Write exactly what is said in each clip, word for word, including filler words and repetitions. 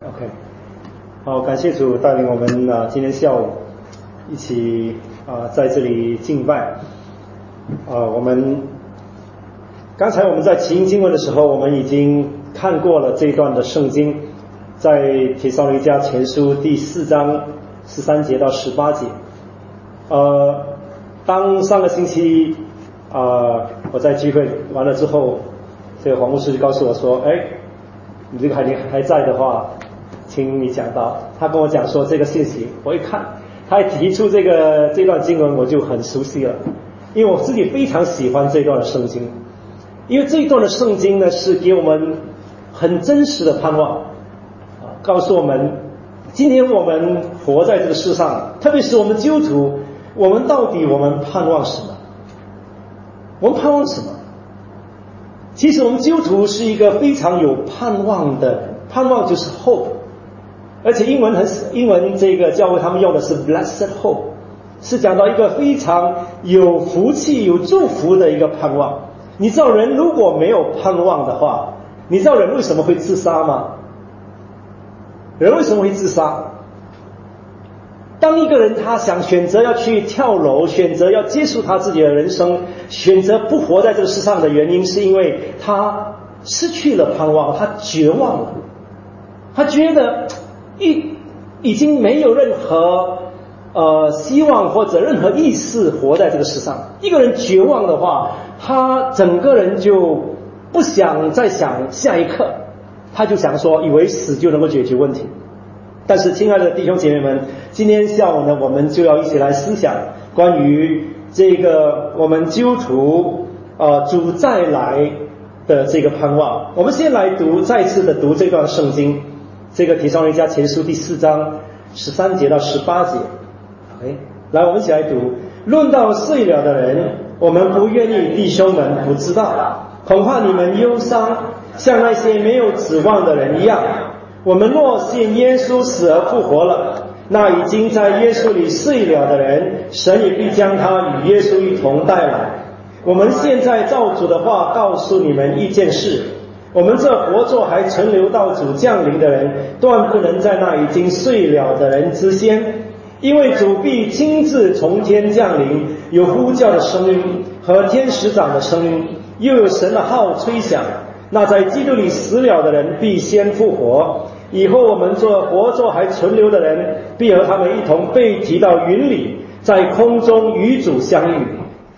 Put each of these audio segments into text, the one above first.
OK， 好，感谢主带领我们啊，今天下午一起啊在这里敬拜。啊，我们刚才我们在起因经文的时候，我们已经看过了这一段的圣经，在帖撒罗尼迦前书第四章十三节到十八节。呃，当上个星期啊、呃、我在聚会完了之后，这个黄牧师就告诉我说，哎，你这个还还在的话，请你讲到。他跟我讲说这个信息，我一看他提出这个这段经文，我就很熟悉了，因为我自己非常喜欢这段的圣经，因为这一段的圣经呢是给我们很真实的盼望啊，告诉我们今天我们活在这个世上，特别是我们基督徒，我们到底我们盼望什么？我们盼望什么？其实我们基督徒是一个非常有盼望的人，盼望就是 hope， 而且英文很英文这个教会他们用的是 blessed hope， 是讲到一个非常有福气有祝福的一个盼望。你知道人如果没有盼望的话，你知道人为什么会自杀吗？人为什么会自杀？当一个人他想选择要去跳楼，选择要结束他自己的人生，选择不活在这个世上的原因，是因为他失去了盼望，他绝望了，他觉得一已经没有任何呃希望或者任何意识活在这个世上。一个人绝望的话，他整个人就不想再想下一刻，他就想说以为死就能够解决问题。但是亲爱的弟兄姐妹们，今天下午呢，我们就要一起来思想关于这个我们基督徒呃主再来的这个盼望。我们先来读再次的读这段圣经，这个帖撒罗尼迦前书第四章十三节到十八节。OK， 来我们一起来读。论到睡了的人，我们不愿意弟兄们不知道，恐怕你们忧伤，像那些没有指望的人一样。我们若信耶稣死而复活了，那已经在耶稣里睡了的人，神也必将他与耶稣一同带来。我们现在照主的话告诉你们一件事，我们这活着还存留到主降临的人，断不能在那已经睡了的人之先，因为主必亲自从天降临，有呼叫的声音和天使长的声音，又有神的号吹响，那在基督里死了的人必先复活。以后我们做活着还存留的人，必和他们一同被提到云里，在空中与主相遇。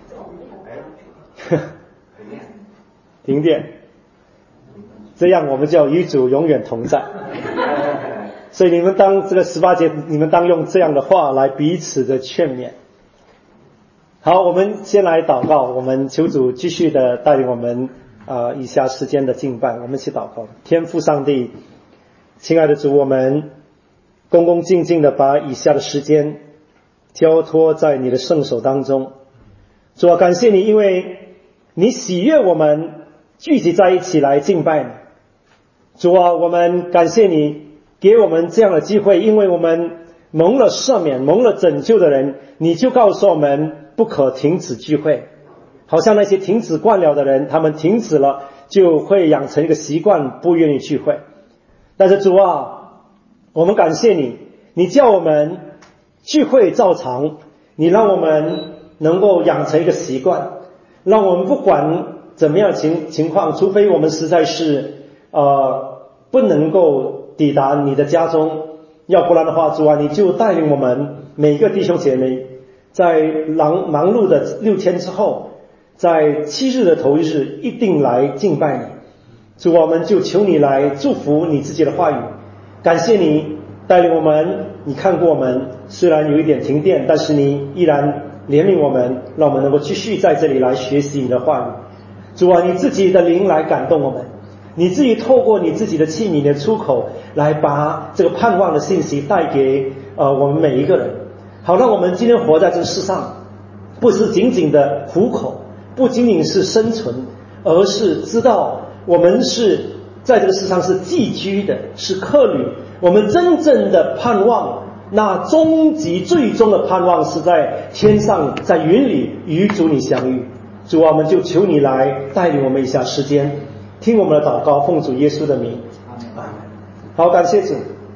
停电，这样我们就与主永远同在。所以你们当这个十八节，你们当用这样的话来彼此的劝勉。好，我们先来祷告，我们求主继续的带领我们啊、呃、以下时间的敬拜。我们一起祷告。天父上帝，亲爱的主，我们恭恭敬敬的把以下的时间交托在你的圣手当中。主啊，感谢你，因为你喜悦我们聚集在一起来敬拜你。主啊，我们感谢你给我们这样的机会，因为我们蒙了赦免，蒙了拯救的人，你就告诉我们不可停止聚会。好像那些停止惯了的人，他们停止了就会养成一个习惯，不愿意聚会。但是主啊，我们感谢你，你叫我们聚会照常，你让我们能够养成一个习惯，让我们不管怎么样情情况，除非我们实在是呃不能够抵达你的家中，要不然的话，主啊，你就带领我们每一个弟兄姐妹，在忙忙碌的六天之后，在七日的头一日一定来敬拜你。主，我们就求你来祝福你自己的话语，感谢你带领我们，你看过我们，虽然有一点停电，但是你依然怜悯我们，让我们能够继续在这里来学习你的话语。主啊，你自己的灵来感动我们，你自己透过你自己的器皿的出口来把这个盼望的信息带给呃我们每一个人，好让我们今天活在这个世上，不是仅仅的糊口，不仅仅是生存，而是知道我们是在这个世上是寄居的，是客旅。我们真正的盼望，那终极最终的盼望是在天上，在云里与主你相遇。主啊，我们就求你来带领我们一下时间，听我们的祷告，奉主耶稣的名。好，感谢主。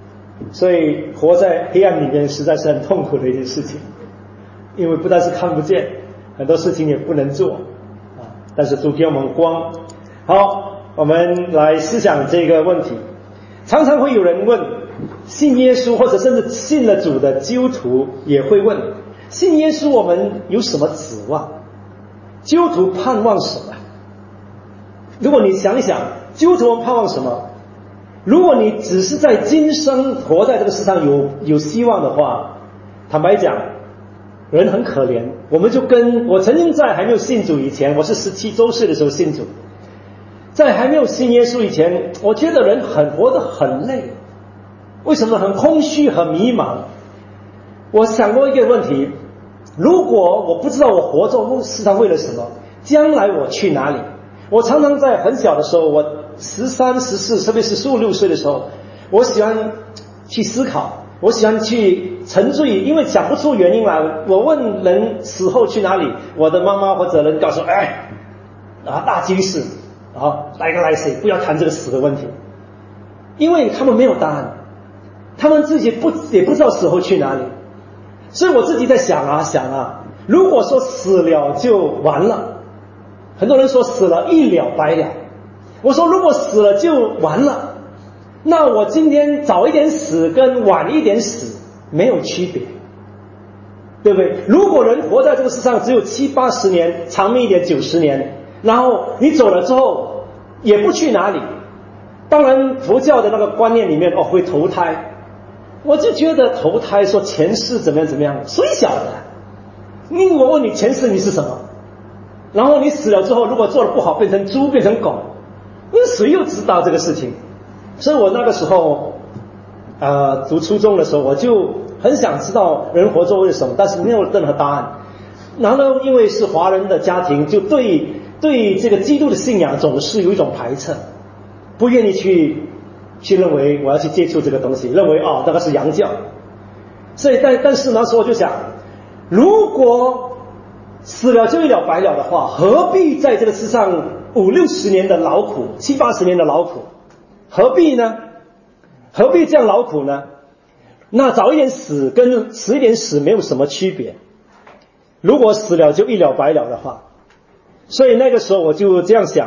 所以活在黑暗里面实在是很痛苦的一件事情，因为不但是看不见，很多事情也不能做啊。但是主给我们光。好，我们来思想这个问题。常常会有人问，信耶稣或者甚至信了主的基督徒也会问，信耶稣我们有什么指望？基督徒盼望什么？如果你想一想，基督徒盼望什么？如果你只是在今生活在这个世上有有希望的话，坦白讲，人很可怜。我们就跟我曾经在还没有信主以前，我是十七周岁的时候信主，在还没有信耶稣以前，我觉得人很活得很累。为什么？很空虚，很迷茫。我想过一个问题，如果我不知道我活着是他为了什么，将来我去哪里？我常常在很小的时候，我十三、十四，特别是十五六岁的时候，我喜欢去思考，我喜欢去沉醉，因为讲不出原因来。我问人死后去哪里，我的妈妈或者人告诉我，哎，啊，大居士，啊，来个来谁，不要谈这个死的问题，因为他们没有答案，他们自己不也不知道死后去哪里。所以我自己在想啊想啊，如果说死了就完了，很多人说死了一了百了，我说如果死了就完了，那我今天早一点死跟晚一点死没有区别，对不对？如果人活在这个世上只有七八十年，长命一点九十年，然后你走了之后也不去哪里，当然佛教的那个观念里面哦会投胎，我就觉得投胎说前世怎么样怎么样，谁晓得？你我问你前世你是什么？然后你死了之后，如果做得不好，变成猪，变成狗，那谁又知道这个事情？所以我那个时候，呃，读初中的时候，我就很想知道人活着为了什么，但是没有任何答案。然后呢，因为是华人的家庭，就对对这个基督的信仰总是有一种排斥，不愿意去去认为我要去接触这个东西，认为哦那个是洋教。所以但但是那时候我就想，如果死了就一了百了的话，何必在这个世上五六十年的劳苦，七八十年的劳苦，何必呢？何必这样劳苦呢？那早一点死跟迟一点死没有什么区别。如果死了就一了百了的话，所以那个时候我就这样想，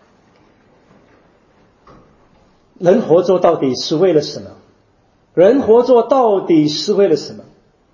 人活着到底是为了什么？人活着到底是为了什么？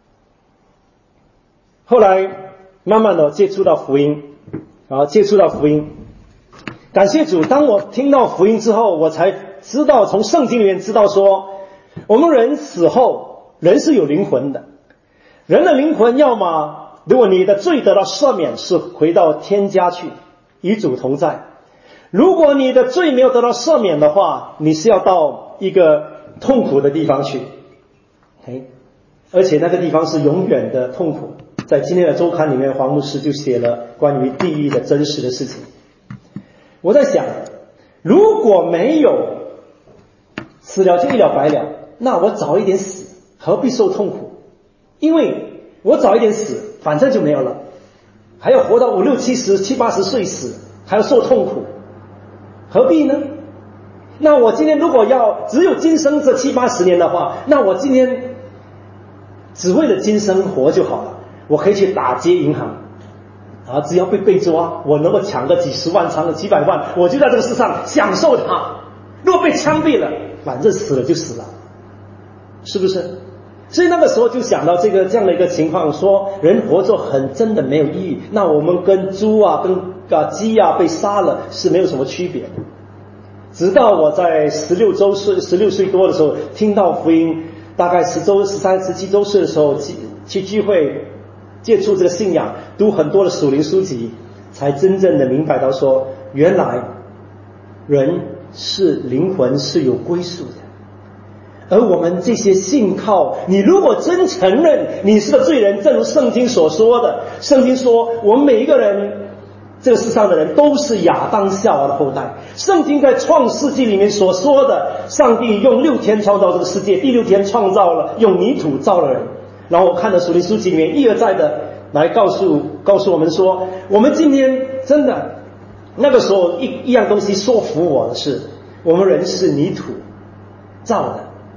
后来慢慢的接触到福音，然后接触到福音，感谢主，当我听到福音之后，我才知道从圣经里面知道说，我们人死后人是有灵魂的，人的灵魂要么如果你的罪得到赦免，是回到天家去与主同在，如果你的罪没有得到赦免的话，你是要到一个痛苦的地方去，而且那个地方是永远的痛苦。在今天的周刊里面，黄牧师就写了关于地狱的真实的事情。我在想，如果没有死了就一了百了，那我早一点死，何必受痛苦？因为我早一点死，反正就没有了，还要活到五六七十、七八十岁死，还要受痛苦，何必呢？那我今天如果要只有今生这七八十年的话，那我今天只为了今生活就好了。我可以去打劫银行啊，只要被被抓，我能够抢个几十万，抢个几百万，我就在这个世上享受它。如果被枪毙了，反正死了就死了，是不是？所以那个时候就想到这个这样的一个情况，说人活着很真的没有意义，那我们跟猪啊跟啊鸡啊被杀了是没有什么区别的。直到我在十六周岁十六岁多的时候听到福音，大概十周十三十七周岁的时候去聚会接触这个信仰，读很多的属灵书籍，才真正的明白到说，原来人是灵魂是有归宿的。而我们这些信靠，你如果真承认你是个罪人，正如圣经所说的，圣经说我们每一个人，这个世上的人都是亚当夏娃的后代。圣经在创世纪里面所说的，上帝用六天创造这个世界，第六天创造了用泥土造了人。然后我看了属灵书籍里面一而再的来告诉告诉我们说，我们今天真的那个时候一一样东西说服我的是，我们人是泥土造的，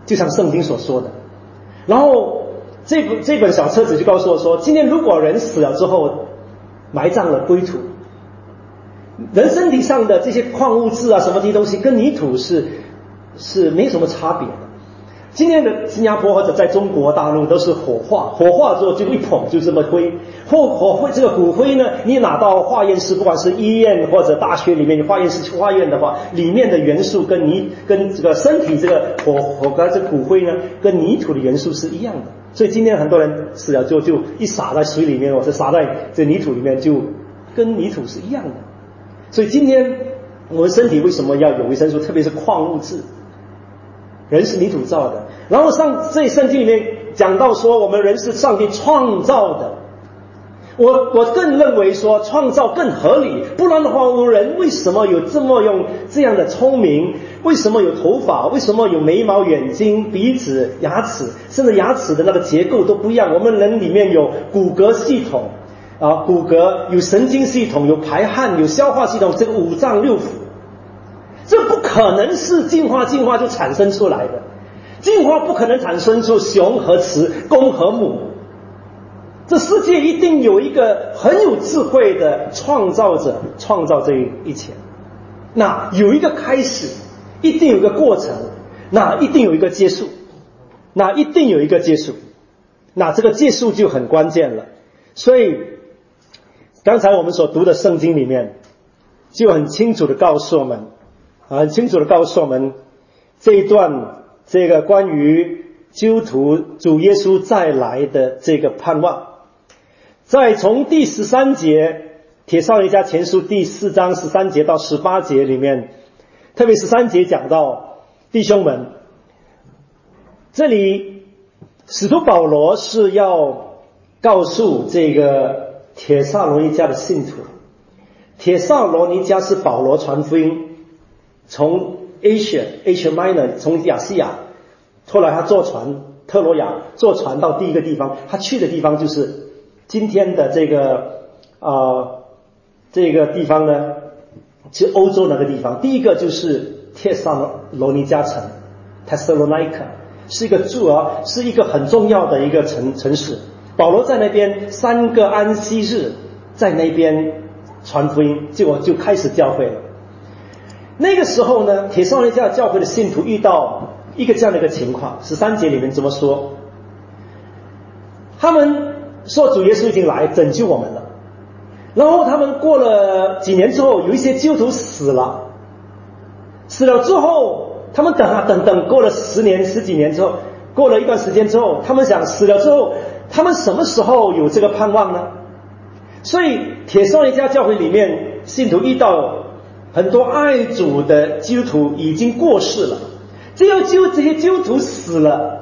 就像圣经所说的。然后这本这本小册子就告诉我说，今天如果人死了之后埋葬了归土，人身体上的这些矿物质啊什么这些东西跟泥土是是没什么差别的。今天的新加坡或者在中国大陆都是火化，火化之后就一捧就这么灰，或火灰这个骨灰呢，你拿到化验室，不管是医院或者大学里面，你化验室去化验的话，里面的元素跟泥跟这个身体这个火火跟这骨灰呢，跟泥土的元素是一样的。所以今天很多人死了之后就一撒在水里面，或者撒在这泥土里面，就跟泥土是一样的。所以今天我们身体为什么要有维生素，特别是矿物质？人是泥土造的，然后上这圣经里面讲到说我们人是上帝创造的，我我更认为说创造更合理，不然的话我们人为什么有这么用这样的聪明，为什么有头发，为什么有眉毛眼睛鼻子牙齿，甚至牙齿的那个结构都不一样。我们人里面有骨骼系统啊，骨骼有神经系统，有排汗，有消化系统，这个五脏六腑，这不可能是进化进化就产生出来的，进化不可能产生出雄和雌公和母，这世界一定有一个很有智慧的创造者创造这一切，那有一个开始，一定有一个过程，那一定有一个结束，那一定有一个结束，那这个结束就很关键了。所以刚才我们所读的圣经里面就很清楚的告诉我们很清楚的告诉我们这一段这个关于基督徒主耶稣再来的这个盼望。在从第十三节帖撒罗尼迦前书第四章十三节到十八节里面，特别十三节讲到弟兄们，这里使徒保罗是要告诉这个帖撒罗尼迦的信徒，帖撒罗尼迦是保罗传福音从 Asia Asia Minor 从亚细亚，后来他坐船特罗亚坐船到第一个地方，他去的地方就是今天的这个呃这个地方呢，是欧洲那个地方。第一个就是帖撒罗尼迦城 Thessalonica， 是一个驻啊，是一个很重要的一个城城市。保罗在那边三个安息日在那边传福音，结果就开始教会了。那个时候呢，帖撒罗尼迦教会的信徒遇到一个这样的一个情况，十三节里面怎么说？他们说主耶稣已经来拯救我们了，然后他们过了几年之后，有一些基督徒死了，死了之后他们等啊等等，过了十年十几年之后，过了一段时间之后，他们想死了之后他们什么时候有这个盼望呢？所以帖撒罗尼迦教会里面信徒遇到很多爱主的基督徒已经过世了，只有就这些基督徒死了，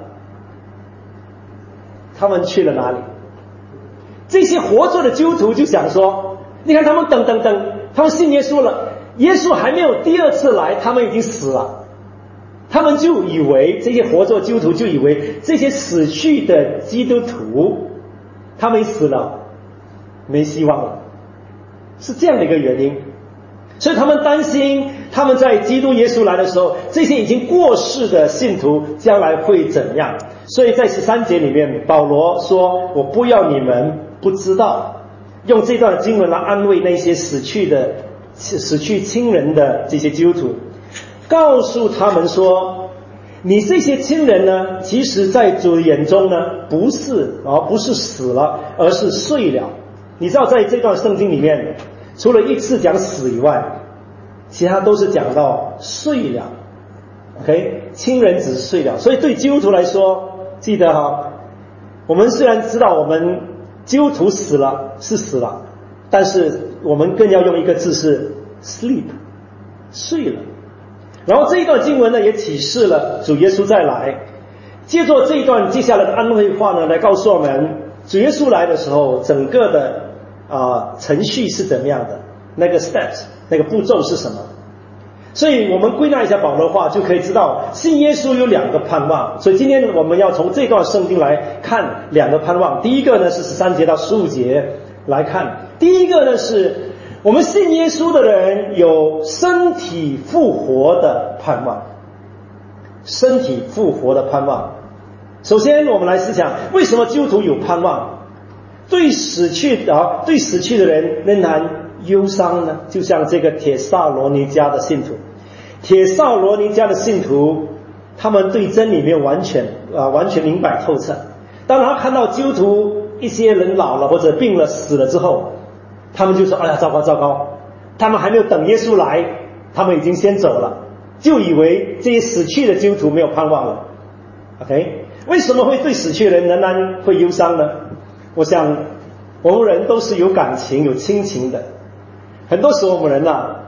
他们去了哪里？这些活着的基督徒就想说，你看他们等等等，他们信耶稣了，耶稣还没有第二次来，他们已经死了，他们就以为这些活着的基督徒就以为这些死去的基督徒他们死了没希望了，是这样的一个原因。所以他们担心他们在基督耶稣来的时候，这些已经过世的信徒将来会怎样。所以在十三节里面保罗说，我不要你们不知道，用这段经文来安慰那些死去的死去亲人的这些基督徒，告诉他们说，你这些亲人呢，其实在主眼中呢不是而不是死了，而是睡了。你知道在这段圣经里面除了一次讲死以外，其他都是讲到睡了。 OK， 亲人只是睡了。所以对基督徒来说，记得哈，我们虽然知道我们基督徒死了是死了，但是我们更要用一个字是 sleep， 睡了。然后这一段经文呢也启示了主耶稣再来，借着这一段接下来的安慰话呢，来告诉我们主耶稣来的时候整个的啊、呃、程序是怎么样的，那个 steps 那个步骤是什么。所以我们归纳一下保罗的话，就可以知道信耶稣有两个盼望。所以今天我们要从这段圣经来看两个盼望。第一个呢是十三节到十五节来看，第一个呢是我们信耶稣的人有身体复活的盼望。 身体复活的盼望。首先我们来思想，为什么基督徒有盼望？对死去啊，对死去的人仍然忧伤呢？就像这个帖撒罗尼迦的信徒，帖撒罗尼迦的信徒，他们对真理没有完全啊完全明白透彻。当他看到基督徒一些人老了或者病了死了之后，他们就说：“哎呀，糟糕糟糕！”他们还没有等耶稣来，他们已经先走了，就以为这些死去的基督徒没有盼望了。OK， 为什么会对死去的人仍然会忧伤呢？我想，我们人都是有感情、有亲情的。很多时候我们人啊，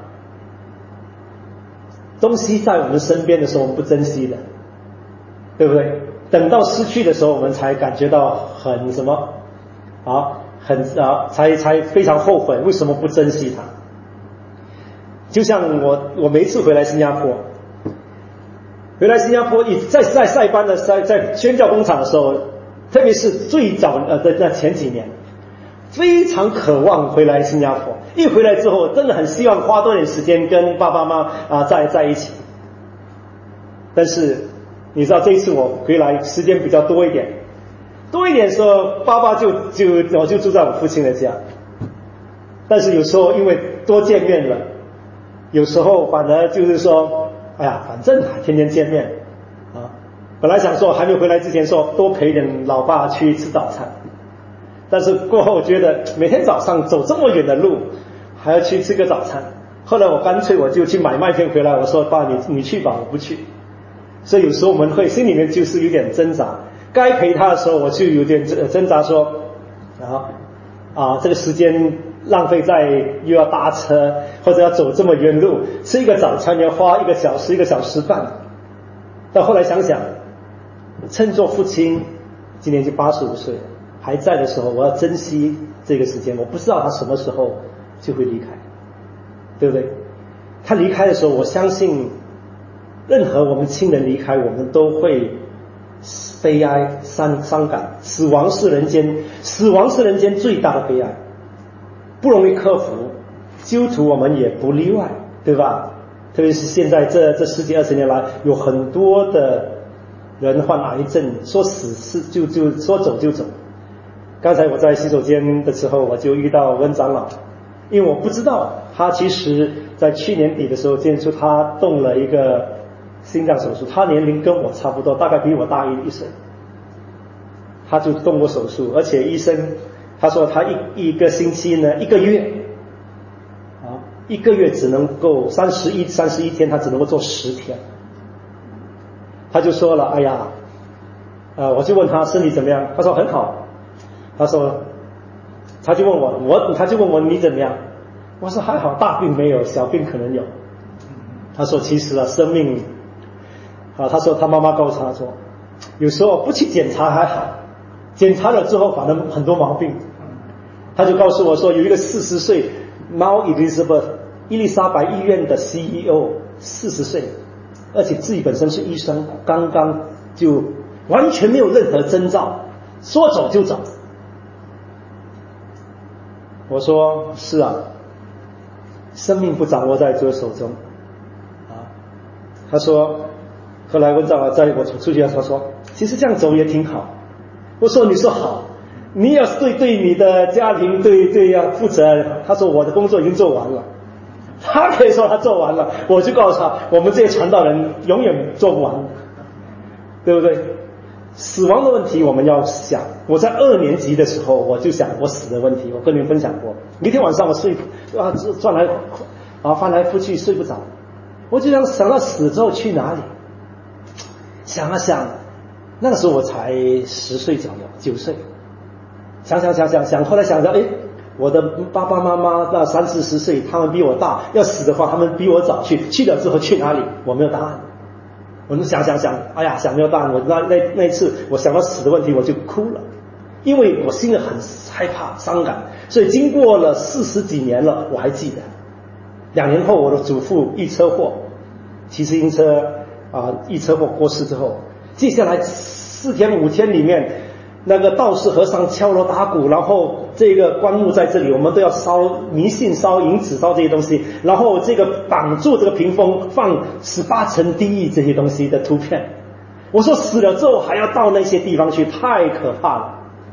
东西在我们身边的时候，我们不珍惜的，对不对？等到失去的时候，我们才感觉到很什么啊，很啊，才才非常后悔，为什么不珍惜它？就像我，我每一次回来新加坡，回来新加坡，在在塞班的在在宣教工厂的时候，特别是最早呃的那前几年，非常渴望回来新加坡。一回来之后，真的很希望花多点时间跟爸爸妈妈啊在在一起。但是你知道，这一次我回来时间比较多一点，多一点的时候，爸爸就就我就住在我父亲的家。但是有时候因为多见面了，有时候反而就是说，哎呀，反正天天见面啊。本来想说还没回来之前说多陪点老爸去吃早餐，但是过后觉得每天早上走这么远的路，还要去吃个早餐。后来我干脆我就去买麦片回来，我说爸，你你去吧，我不去。所以有时候我们会心里面就是有点挣扎，该陪他的时候我就有点挣扎说，啊啊这个时间浪费在又要搭车或者要走这么远路，吃一个早餐要花一个小时一个小时半。到后来想想，趁做父亲今年就八十五岁还在的时候，我要珍惜这个时间。我不知道他什么时候就会离开，对不对？他离开的时候，我相信任何我们亲人离开，我们都会悲哀伤伤感。死亡是人间死亡是人间最大的悲哀，不容易克服。基督徒我们也不例外，对吧？特别是现在这这十几二十年来，有很多的人患癌症，说死是就就说走就走。刚才我在洗手间的时候，我就遇到温长老，因为我不知道他其实在去年底的时候见出他动了一个心脏手术，他年龄跟我差不多，大概比我大一一岁。他就动过手术，而且医生他说他一一个星期呢，一个月啊，一个月只能够三十一三十一天，他只能够做十天。他就说了，哎呀，呃，我就问他身体怎么样，他说很好。他说，他就问我，我他就问我你怎么样？我说还好，大病没有，小病可能有。他说其实啊，生命啊，他说他妈妈告诉他说，有时候不去检查还好，检查了之后反正很多毛病。他就告诉我说，有一个四十岁 Mount Elizabeth 伊丽莎白医院的 C E O， 四十岁，而且自己本身是医生，刚刚就完全没有任何征兆，说走就走。我说是啊，生命不掌握在主手中啊。他说，后来温长老在我出去的时候说，其实这样走也挺好。我说你说好，你要对对你的家庭对对要负责。他说我的工作已经做完了，他可以说他做完了，我就告诉他，我们这些传道人永远做不完，对不对？死亡的问题我们要想。我在二年级的时候我就想我死的问题，我跟你们分享过。一天晚上我睡啊转来啊翻来覆去睡不着，我就想想到死之后去哪里。想啊想，那个时候我才十岁左右，九岁。想想想想想，后来想着，哎，我的爸爸妈妈那三四十岁，他们比我大，要死的话，他们比我早去，去了之后去哪里？我没有答案。我就想想想，哎呀，想没有答案。我那那那一次，我想到死的问题，我就哭了，因为我心里很害怕、伤感。所以经过了四十几年了，我还记得，两年后我的祖父一车祸，骑自行车啊，一车祸过世之后，接下来四天五天里面， 那个道士和尚敲锣打鼓，然后这个棺木在这里，我们都要烧迷信、烧银纸、烧这些东西，然后这个绑住这个屏风，放十八层地狱这些东西的图片。我说死了之后还要到那些地方去，太可怕了。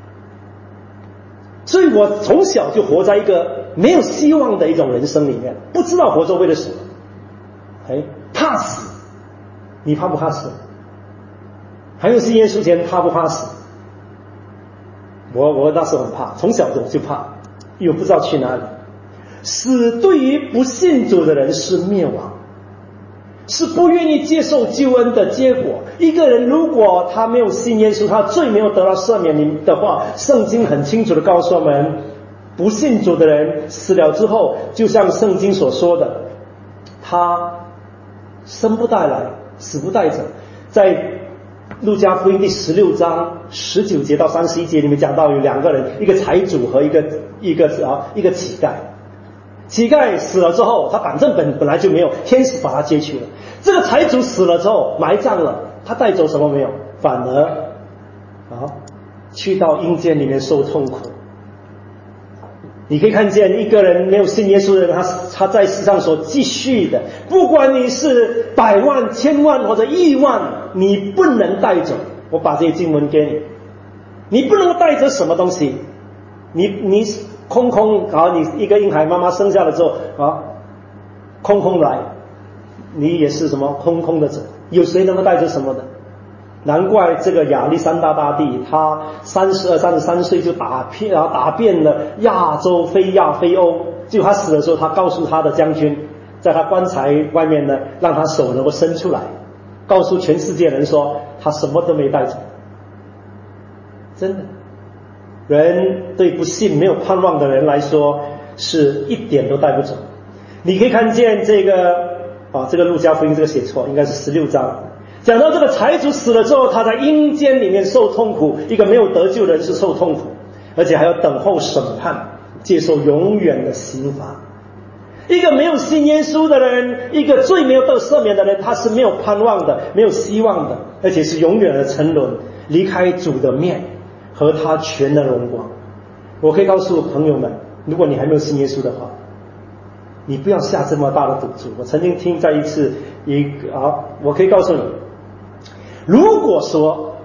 所以我从小就活在一个没有希望的一种人生里面，不知道活着为了什么。哎，怕死，你怕不怕死？还有信耶稣前怕不怕死？我我那时候很怕，从小我就怕，又不知道去哪里。死对于不信主的人是灭亡，是不愿意接受救恩的结果。一个人如果他没有信耶稣，他罪没有得到赦免的话，圣经很清楚的告诉我们，不信主的人死了之后，就像圣经所说的，他生不带来，死不带走。在路加福音第十六章十九节到三十一节里面讲到有两个人，一个财主和一个一个啊一个乞丐。乞丐死了之后，他反正本本来就没有，天使把他接去了。这个财主死了之后埋葬了，他带走什么没有？反而啊去到阴间里面受痛苦。你可以看见一个人没有信耶稣的人，他他在世上所继续的，不管你是百万、千万或者亿万，你不能带走。我把这些经文给你，你不能带走什么东西？你你空空啊，你一个婴孩妈妈生下来之后啊，空空来，你也是什么空空的走？有谁能够带走什么的？难怪这个亚历山大大帝，他三十二、三十三岁就打遍，然后打遍了亚洲、非亚、非欧。就他死的时候，他告诉他的将军，在他棺材外面呢，让他手能够伸出来，告诉全世界人说，他什么都没带走。真的，人对不信、没有盼望的人来说，是一点都带不走。你可以看见这个啊，这个路加福音这个写错，应该是十六章。讲到这个财主死了之后，他在阴间里面受痛苦，一个没有得救的人是受痛苦，而且还要等候审判，接受永远的刑罚。一个没有信耶稣的人，一个罪没有得赦免的人，他是没有盼望的，没有希望的，而且是永远的沉沦，离开主的面和他全能荣光。我可以告诉朋友们，如果你还没有信耶稣的话，你不要下这么大的赌注。我曾经听在一次一个啊，我可以告诉你，如果说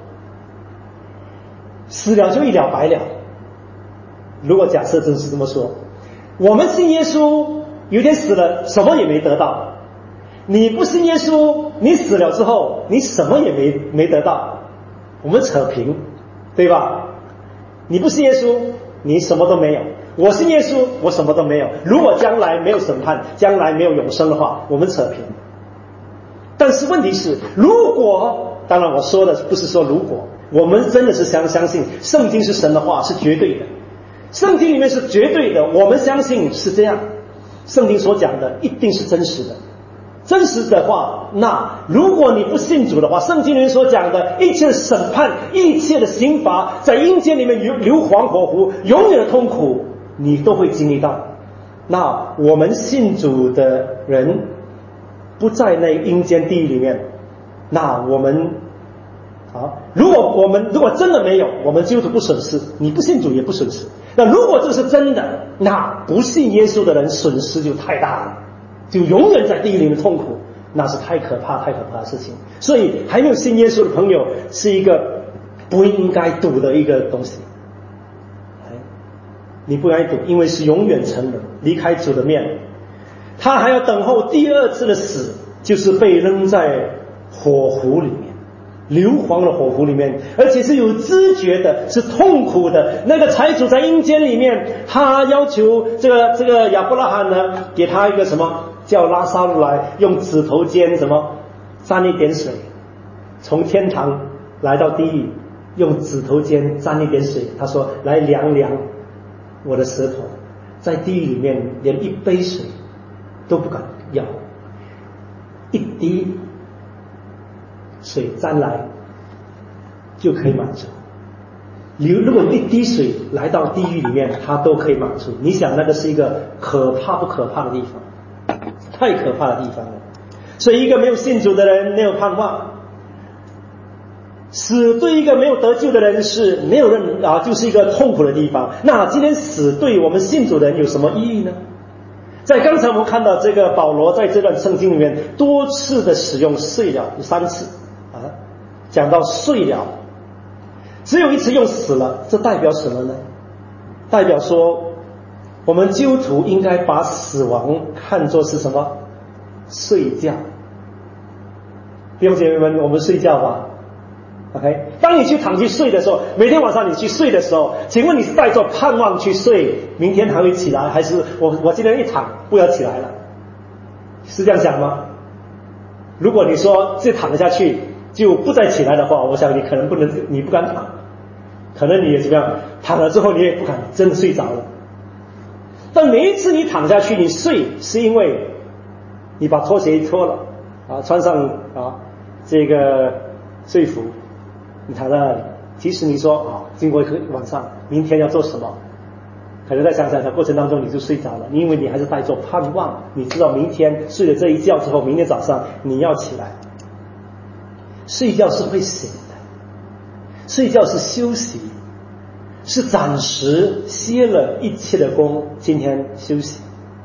死了就一了百了，如果假设真是这么说，我们信耶稣有一天死了什么也没得到，你不信耶稣，你死了之后你什么也没没得到，我们扯平，对吧？你不信耶稣，你什么都没有，我信耶稣，我什么都没有。如果将来没有审判，将来没有永生的话，我们扯平。但是问题是，如果，当然我说的不是说如果，我们真的是相相信圣经是神的话，是绝对的，圣经里面是绝对的，我们相信是这样，圣经所讲的一定是真实的。真实的话，那如果你不信主的话，圣经里面所讲的一切的审判，一切的刑罚，在阴间里面流流黄火湖，永远的痛苦，你都会经历到。那我们信主的人不在那阴间地狱里面，那我们啊，如果我们如果真的没有，我们基督徒不损失，你不信主也不损失。那如果这是真的，那不信耶稣的人损失就太大了，就永远在地狱里面痛苦，那是太可怕太可怕的事情。所以还没有信耶稣的朋友是一个不应该赌的一个东西，你不应该赌，因为是永远沉沦，离开主的面。他还要等候第二次的死，就是被扔在火湖里面，硫磺的火湖里面，而且是有知觉的，是痛苦的。那个财主在阴间里面，他要求这个这个亚伯拉罕呢，给他一个什么，叫拉撒路来，用指头尖什么沾一点水，从天堂来到地狱，用指头尖沾一点水，他说来凉凉我的舌头。在地狱里面连一杯水都不敢要，一滴水沾来就可以满足。如果一滴水来到地狱里面，它都可以满足。你想那个是一个可怕不可怕的地方，太可怕的地方了。所以一个没有信主的人没有盼望， 死对一个没有得救的人是没有人啊，就是一个痛苦的地方。那今天死对我们信主的人有什么意义呢？在刚才我们看到这个保罗在这段圣经里面多次的使用睡了，有三次啊，讲到睡了，只有一次用死了，这代表什么呢？代表说我们基督徒应该把死亡看作是什么？睡觉。弟兄姐妹们，我们睡觉吧 OK， 当你去躺去睡的时候，每天晚上你去睡的时候，请问你是带着盼望去睡，明天还会起来，还是我我今天一躺不要起来了？是这样想吗？如果你说这躺下去就不再起来的话，我想你可能不能，你不敢躺，可能你也怎么样，躺了之后你也不敢真的睡着了。但每一次你躺下去你睡，是因为你把拖鞋一脱了啊，穿上啊这个睡服，你躺在那里，其实你说啊，经过一个晚上，明天要做什么？可能在想想的过程当中你就睡着了，因为你还是带着盼望，你知道明天睡了这一觉之后，明天早上你要起来。睡觉是会醒的，睡觉是休息，是暂时歇了一切的功，今天休息。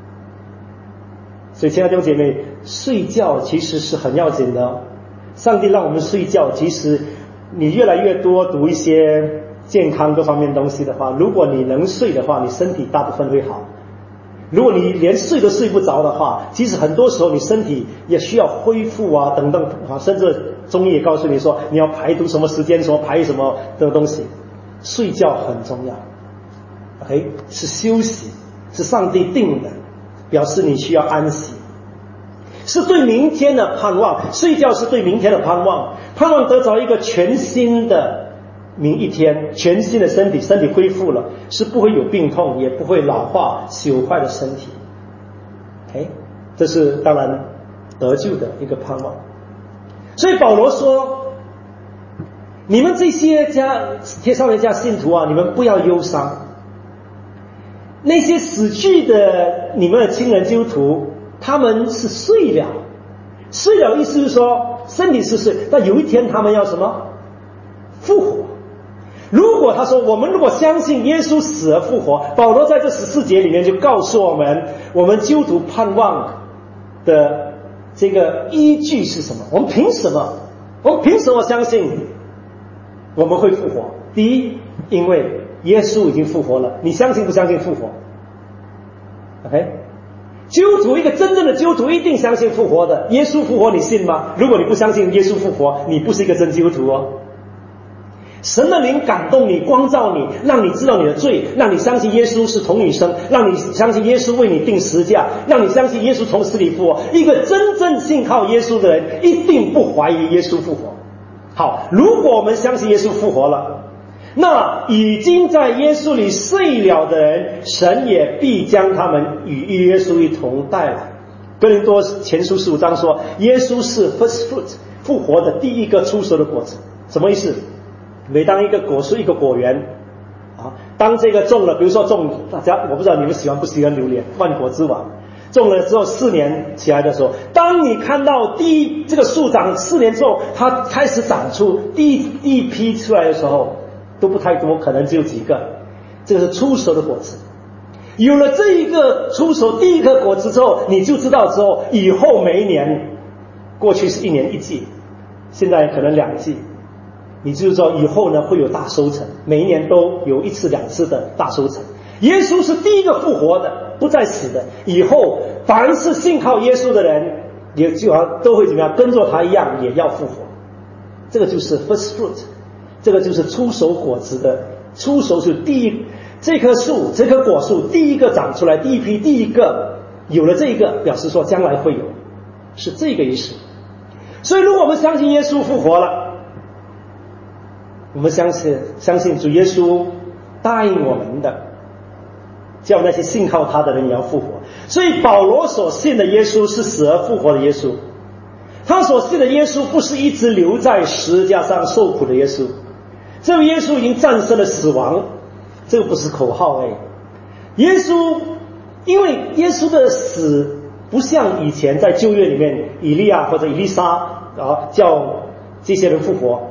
所以亲爱的弟兄姐妹，睡觉其实是很要紧的。上帝让我们睡觉，其实你越来越多读一些健康各方面东西的话，如果你能睡的话，你身体大部分会好。如果你连睡都睡不着的话，其实很多时候你身体也需要恢复啊等等啊，甚至中医也告诉你说你要排毒什么时间什么排什么的东西。睡觉很重要 OK， 是休息，是上帝定的，表示你需要安息，是对明天的盼望。睡觉是对明天的盼望，盼望得着一个全新的明一天，全新的身体，身体恢复了，是不会有病痛，也不会老化朽坏的身体。OK， 这是当然得救的一个盼望。所以保罗说，你们这些家帖撒罗尼迦信徒啊，你们不要忧伤。那些死去的你们的亲人基督徒，他们是睡了，睡了意思是说身体是睡，但有一天他们要什么？复活。如果他说我们如果相信耶稣死而复活，保罗在这十四节里面就告诉我们，我们基督徒盼望的这个依据是什么？我们凭什么？我们凭什么相信我们会复活？第一，因为耶稣已经复活了。你相信不相信复活 ？OK， 基督徒一个真正的基督徒一定相信复活的。耶稣复活你信吗？如果你不相信耶稣复活，你不是一个真基督徒哦。神的灵感动你，光照你，让你知道你的罪，让你相信耶稣是童女生，让你相信耶稣为你定十架，让你相信耶稣从死里复活。一个真正信靠耶稣的人一定不怀疑耶稣复活。好，如果我们相信耶稣复活了，那已经在耶稣里睡了的人，神也必将他们与耶稣一同带来。哥林多前书十五章说，耶稣是 first fruit， 复活的第一个出熟的果子。什么意思？每当一个果树一个果园啊，当这个种了，比如说种大家，我不知道你们喜欢不喜欢榴莲，万果之王，种了之后四年起来的时候，当你看到第一这个树长四年之后，它开始长出第一第一批出来的时候，都不太多，可能只有几个，这个是出熟的果子。有了这一个出熟第一颗果子之后，你就知道之后以后每一年，过去是一年一季，现在可能两季。你就知道以后呢会有大收成，每一年都有一次两次的大收成。耶稣是第一个复活的，不再死的，以后凡是信靠耶稣的人，也就好像都会怎么样，跟着他一样也要复活。这个就是 first fruit， 这个就是出熟果子的，出熟是第一，这棵树这棵果树第一个长出来，第一批第一个有了这个，表示说将来会有，是这个意思。所以如果我们相信耶稣复活了，我们相信相信主耶稣答应我们的，叫那些信靠他的人也要复活。所以保罗所信的耶稣是死而复活的耶稣，他所信的耶稣不是一直留在十字架上受苦的耶稣，这位耶稣已经战胜了死亡，这个不是口号哎。耶稣因为耶稣的死不像以前在旧约里面以利亚或者以利沙啊叫这些人复活，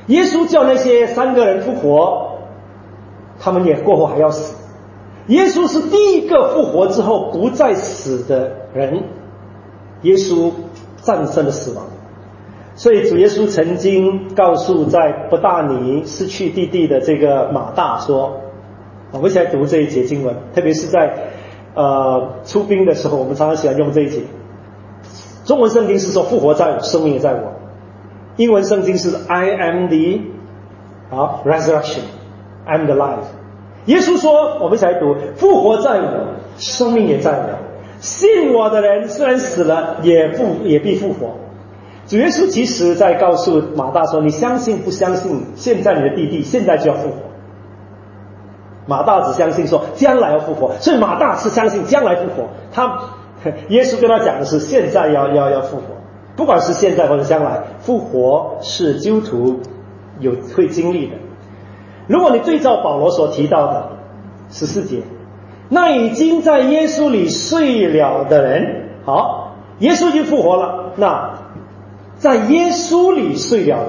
耶稣叫那些三个人复活，他们也过后还要死。耶稣是第一个复活之后不再死的人，耶稣战胜了死亡。所以主耶稣曾经告诉在伯大尼失去弟弟的这个马大说，我们一起来读这一节经文，特别是在呃出兵的时候，我们常常喜欢用这一节。中文圣经是说复活在我，生命也在我。英文圣经是 I am the 好 resurrection, I am the life。耶稣说，我们一起来读，复活在我，生命也在我。信我的人虽然死了，也复也必复活。主耶稣其实在告诉马大说，你相信不相信现在你的弟弟现在就要复活？马大只相信说将来要复活，所以马大是相信将来复活。他耶稣跟他讲的是现在要要要复活，不管是现在或者将来，复活是基督徒有会经历的。如果你对照保罗所提到的十四节，那已经在耶稣里睡了的人，好，耶稣已经复活了，那在耶稣里睡了的，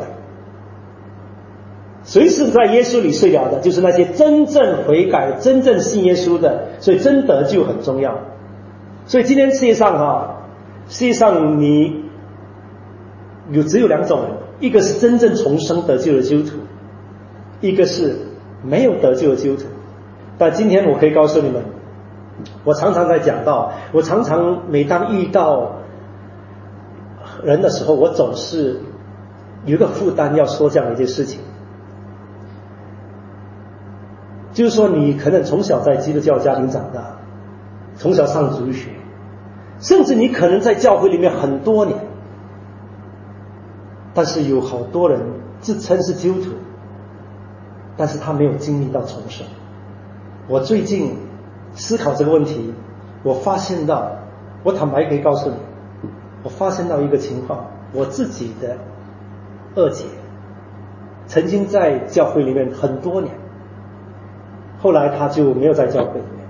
谁是在耶稣里睡了的？就是那些真正悔改、真正信耶稣的。所以真得救很重要。所以今天世界上哈，世界上你有只有两种人，一个是真正重生得救的基督徒，一个是没有得救的基督徒。但今天我可以告诉你们，我常常在讲到，我常常每当遇到人的时候，我总是有一个负担要说这样的一件事情，就是说你可能从小在基督教家庭长大，从小上主学，甚至你可能在教会里面很多年，但是有好多人自称是基督徒，但是他没有经历到重生。我最近思考这个问题，我发现到，我坦白可以告诉你，我发现到一个情况，我自己的二姐曾经在教会里面很多年，后来她就没有在教会里面。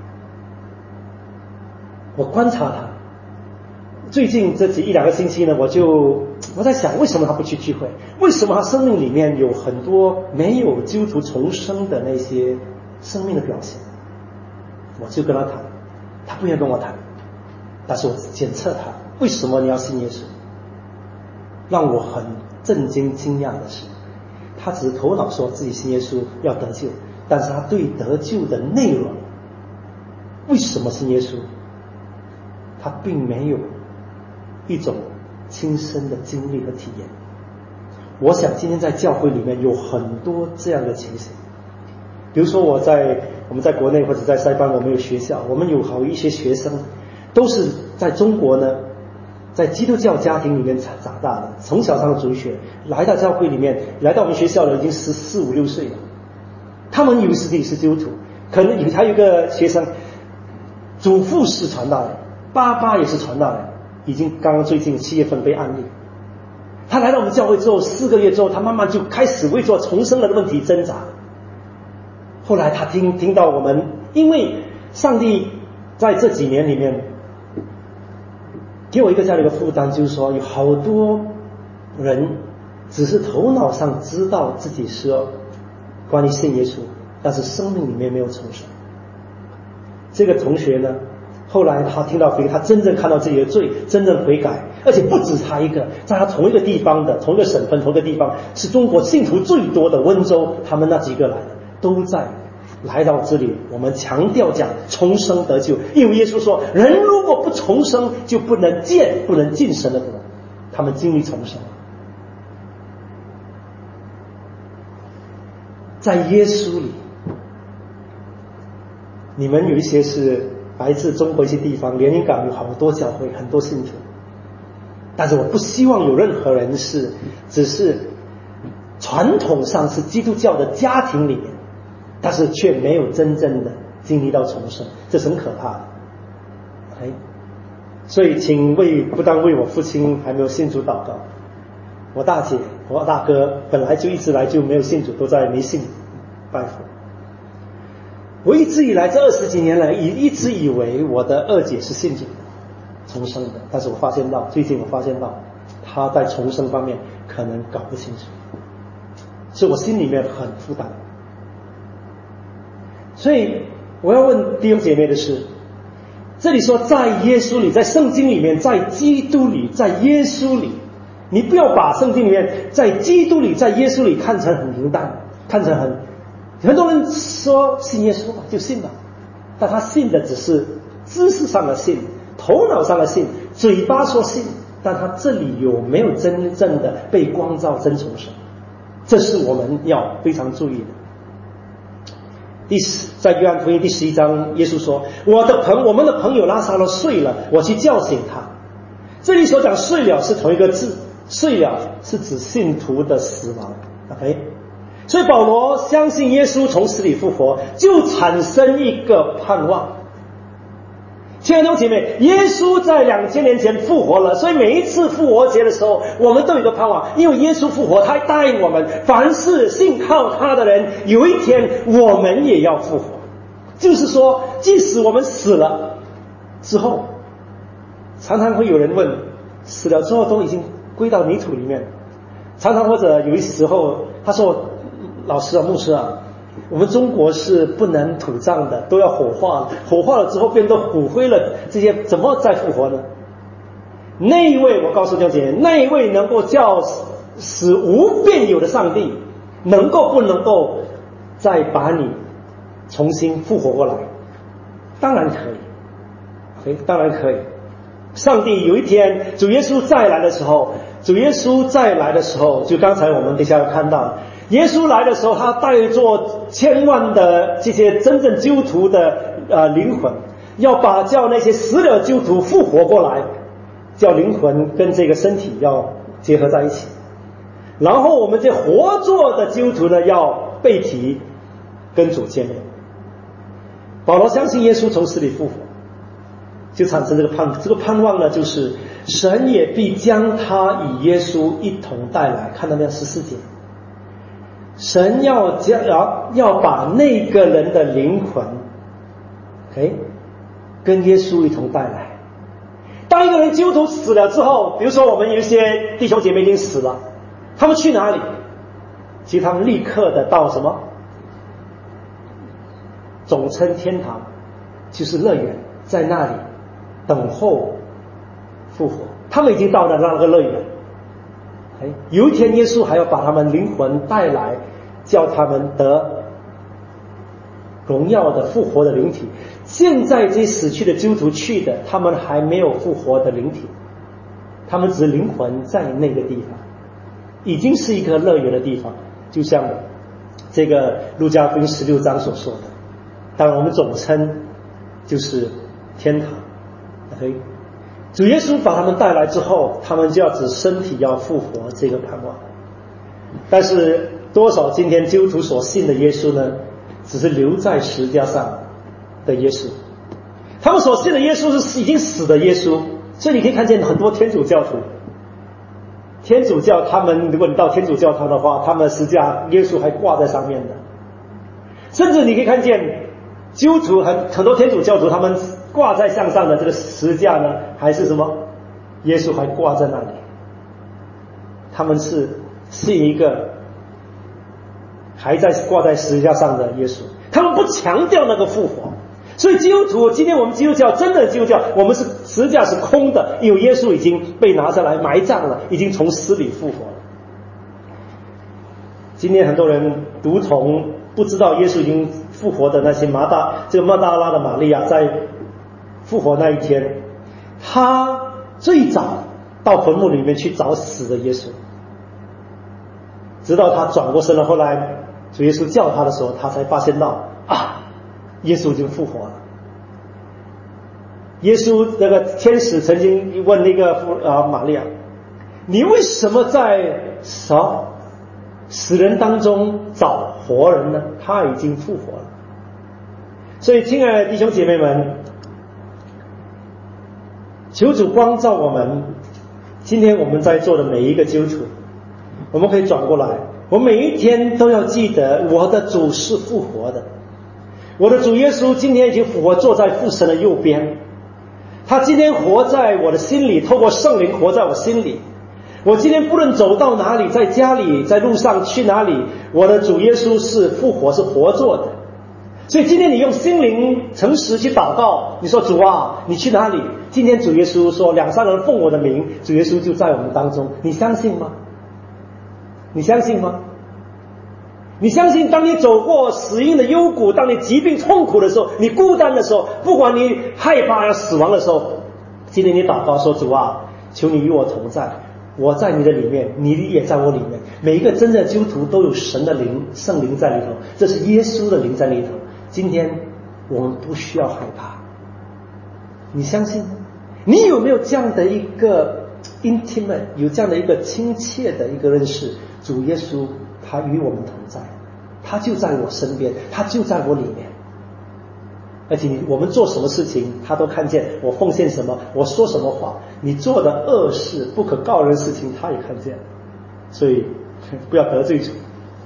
我观察她，最近这几一两个星期呢，我就我在想，为什么她不去聚会？为什么她生命里面有很多没有基督徒重生的那些生命的表现？我就跟她谈，她不愿跟我谈，但是我检测她，为什么你要信耶稣？让我很震惊惊讶的是，她只是头脑说自己信耶稣要得救，但是她对得救的内容，为什么信耶稣，她并没有一种亲身的经历和体验。我想今天在教会里面有很多这样的情形，比如说我在我们在国内或者在塞班，我们有学校，我们有好一些学生都是在中国呢，在基督教家庭里面长大的，从小上主学，来到教会里面，来到我们学校了已经十四五六岁了，他们以为自己是基督徒，可能有还有一个学生祖父是传道人，爸爸也是传道人，已经刚刚最近七月份被案例。他来到我们教会之后，四个月之后，他慢慢就开始为做重生的问题挣扎。后来他听听到我们，因为上帝在这几年里面给我一个这样的一个负担，就是说有好多人只是头脑上知道自己是关于信耶稣，但是生命里面没有重生。这个同学呢，后来他听到悔，他真正看到自己的罪，真正悔改，而且不止他一个，在他同一个地方的同一个省份同一个地方，是中国信徒最多的温州，他们那几个来的都在来到这里。我们强调讲重生得救，因为耶稣说人如果不重生就不能见不能进神的国。他们经历重生，在耶稣里。你们有一些是来自中国一些地方，连云港有好多教会，很多信徒，但是我不希望有任何人是只是传统上是基督教的家庭里面，但是却没有真正的经历到重生，这是很可怕的。哎，所以请为不但为我父亲还没有信主祷告，我大姐我大哥本来就一直来就没有信主，都在迷信拜佛。我一直以来这二十几年来一一直以为我的二姐是信主的重生的，但是我发现到最近我发现到她在重生方面可能搞不清楚， 所以我心里面很负担。所以我要问弟兄姐妹的是，这里说在耶稣里，在圣经里面，在基督里，在耶稣里，你不要把圣经里面在基督里，在耶稣里看成很平淡，看成很很多人说信耶稣吧，就信吧，但他信的只是知识上的信，头脑上的信，嘴巴说信，但他这里有没有真正的被光照真从神？这是我们要非常注意的。第十，在约翰福音第十一章，耶稣说：“我的朋，我们的朋友拉撒路睡了，我去叫醒他。”这里所讲睡了是同一个字，睡了是指信徒的死亡。OK， 所以保罗相信耶稣从死里复活，就产生一个盼望。亲爱的弟兄姐妹，耶稣在两千年前复活了，所以每一次复活节的时候，我们都有一个盼望，因为耶稣复活，他答应我们，凡是信靠他的人，有一天我们也要复活。就是说，即使我们死了之后，常常会有人问，死了之后都已经归到泥土里面，常常或者有一时候他说：“老师啊，牧师啊，我们中国是不能土葬的，都要火化，火化了之后变成骨灰了，这些怎么再复活呢？”那一位，我告诉弟兄姐妹，那一位能够叫使无变有的上帝，能够不能够再把你重新复活过来？当然可以， OK， 当然可以。上帝有一天主耶稣再来的时候，主耶稣再来的时候，就刚才我们等一下要看到，耶稣来的时候，他带着千万的这些真正基督徒的呃灵魂，要把叫那些死了基督徒复活过来，叫灵魂跟这个身体要结合在一起，然后我们这活着的基督徒呢，要被提跟主见面。保罗相信耶稣从死里复活，就产生这个盼这个盼望呢，就是神也必将他与耶稣一同带来。看到没有？十四节，神要将要要把那个人的灵魂 ，OK， 跟耶稣一同带来。当一个人基督徒死了之后，比如说我们有一些弟兄姐妹已经死了，他们去哪里？其实他们立刻的到什么？总称天堂，就是乐园，在那里等候复活。他们已经到了那个乐园。哎，有一天耶稣还要把他们灵魂带来，叫他们得荣耀的复活的灵体。现在这死去的基督徒去的，他们还没有复活的灵体，他们只是灵魂在那个地方，已经是一个乐园的地方，就像这个路加福音十六章所说的。当然我们总称就是天堂。OK， 主耶稣把他们带来之后，他们就要指身体要复活这个盼望。但是多少今天基督徒所信的耶稣呢，只是留在十字架上的耶稣，他们所信的耶稣是已经死的耶稣。所以你可以看见很多天主教徒，天主教他们，如果你到天主教堂的话，他们十字架耶稣还挂在上面的，甚至你可以看见基督徒很很多天主教徒，他们挂在向上的这个十字架呢，还是什么？耶稣还挂在那里。他们是信一个还在挂在十字架上的耶稣，他们不强调那个复活。所以基督徒，今天我们基督教真的基督教，我们是十字架是空的，因为耶稣已经被拿下来埋葬了，已经从死里复活了。今天很多人读从不知道耶稣已经复活的那些马大这个马大拉的玛利亚，在复活那一天，他最早到坟墓里面去找死的耶稣，直到他转过身了，后来主耶稣叫他的时候，他才发现到啊，耶稣已经复活了。耶稣那个天使曾经问那个啊玛利亚，你为什么在少死人当中找活人呢？他已经复活了。所以亲爱的弟兄姐妹们，求主光照我们，今天我们在座的每一个基督徒，我们可以转过来，我每一天都要记得我的主是复活的，我的主耶稣今天已经复活，坐在父神的右边，他今天活在我的心里，透过圣灵活在我心里。 我今天不论走到哪里，在家里，在路上，去哪里，我的主耶稣是复活，是活着的。所以今天你用心灵诚实去祷告，你说主啊，你去哪里？今天主耶稣说两三人奉我的名，主耶稣就在我们当中，你相信吗？你相信吗？你相信当你走过死荫的幽谷，当你疾病痛苦的时候，你孤单的时候，不管你害怕要死亡的时候，今天你祷告说主啊，求你与我同在，我在你的里面，你也在我里面。每一个真正的基督徒都有神的灵，圣灵在里头，这是耶稣的灵在里头。今天我们不需要害怕，你相信吗？你有没有这样的一个 intimate， 有这样的一个亲切的一个认识？主耶稣他与我们同在，他就在我身边，他就在我里面，而且我们做什么事情他都看见，我奉献什么，我说什么话，你做的恶事不可告人的事情他也看见，所以不要得罪主。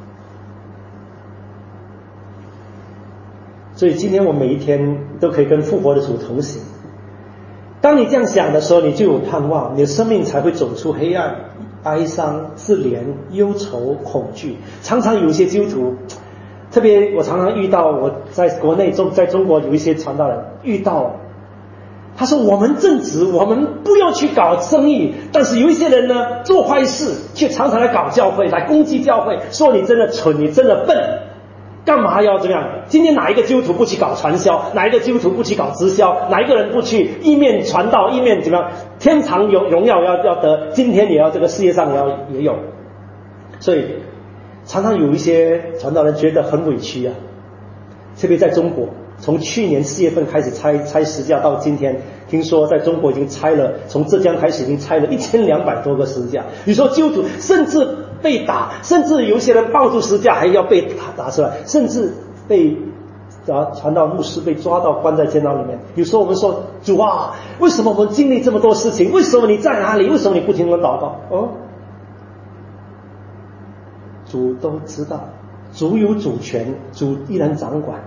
所以今天我们每一天都可以跟复活的主同行。当你这样想的时候，你就有盼望，你的生命才会走出黑暗、哀伤、自怜、忧愁、恐惧。常常有一些基督徒，特别我常常遇到，我在国内中在中国有一些传道人遇到，他说我们正直，我们不要去搞生意，但是有一些人呢做坏事，却常常来搞教会，来攻击教会，说你真的蠢，你真的笨，干嘛要这样？今天哪一个基督徒不去搞传销？哪一个基督徒不去搞直销？哪一个人不去一面传道一面怎么样？天堂有荣耀要要得，今天也要这个世界上也要也有。所以常常有一些传道人觉得很委屈啊，特别在中国，从去年四月份开始拆拆十架到今天，听说在中国已经拆了，从浙江开始已经拆了一千两百多个十架。你说基督徒甚至被打，甚至有些人抱住十架还要被打打出来，甚至被啊传道牧师被抓到关在监牢里面。有时候我们说主啊，为什么我们经历这么多事情？为什么你在哪里？为什么你不停地祷告？哦，主都知道，主有主权，主依然掌管。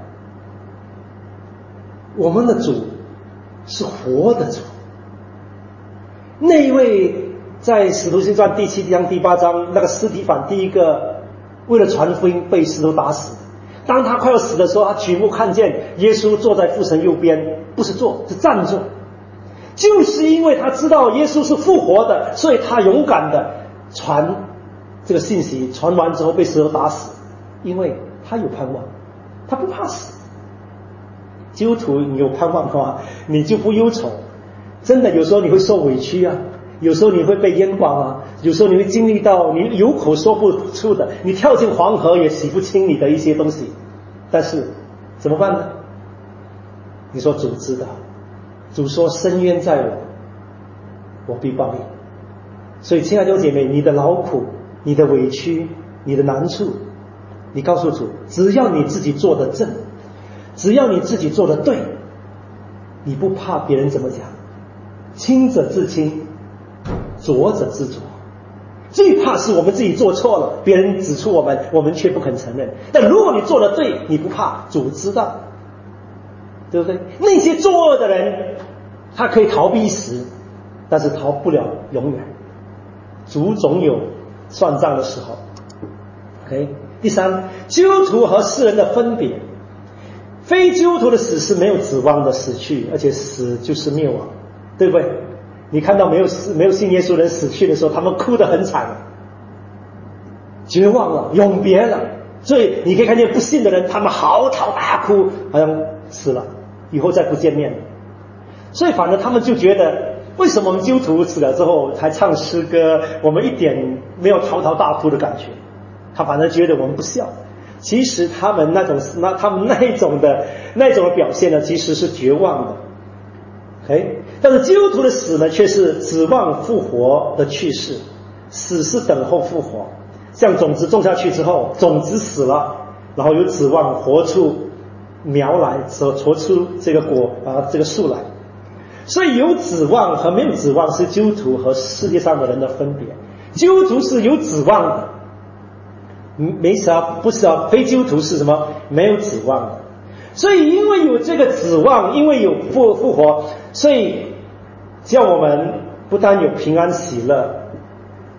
我们的主是活的主。那一位在使徒行传第七章第八章，那个司提反第一个为了传福音被石头打死，当他快要死的时候，他举目看见耶稣坐在父神右边，不是坐，是站着，就是因为他知道耶稣是复活的，所以他勇敢的传这个信息，传完之后被石头打死，因为他有盼望，他不怕死。基督徒你有盼望的话，你就不忧愁。真的有时候你会受委屈啊，有时候你会被淹光啊，有时候你会经历到你有口说不出的，你跳进黄河也洗不清你的一些东西，但是怎么办呢？你说主知道，主说深渊在我，我必报应。所以亲爱的姐妹，你的劳苦，你的委屈，你的难处，你告诉主，只要你自己做得正，只要你自己做得对，你不怕别人怎么讲，清者自清，浊者自浊。最怕是我们自己做错了，别人指出我们，我们却不肯承认。但如果你做得对，你不怕，主知道，对不对？那些作恶的人，他可以逃避一时，但是逃不了永远。主总有算账的时候。OK， 第三，基督徒和世人的分别。非基督徒的死是没有指望的死去，而且死就是灭亡，对不对？你看到没有没有信耶稣的人死去的时候，他们哭得很惨，绝望了，永别了。所以你可以看见不信的人，他们嚎啕大哭，好像死了，以后再不见面了。所以反正他们就觉得，为什么我们基督徒死了之后还唱诗歌，我们一点没有嚎啕大哭的感觉？他反正觉得我们不孝。其实他们那种那他们那一种的那种的表现呢，其实是绝望的。OK， 但是基督徒的死呢，却是指望复活的去世。死是等候复活，像种子种下去之后，种子死了，然后有指望活出苗来，活出这个果啊，这个树来。所以有指望和没有指望是基督徒和世界上的人的分别。基督徒是有指望的。没啥，不是啊，非基督徒是什么？没有指望的。所以因为有这个指望，因为有复复活，所以叫我们不但有平安喜乐，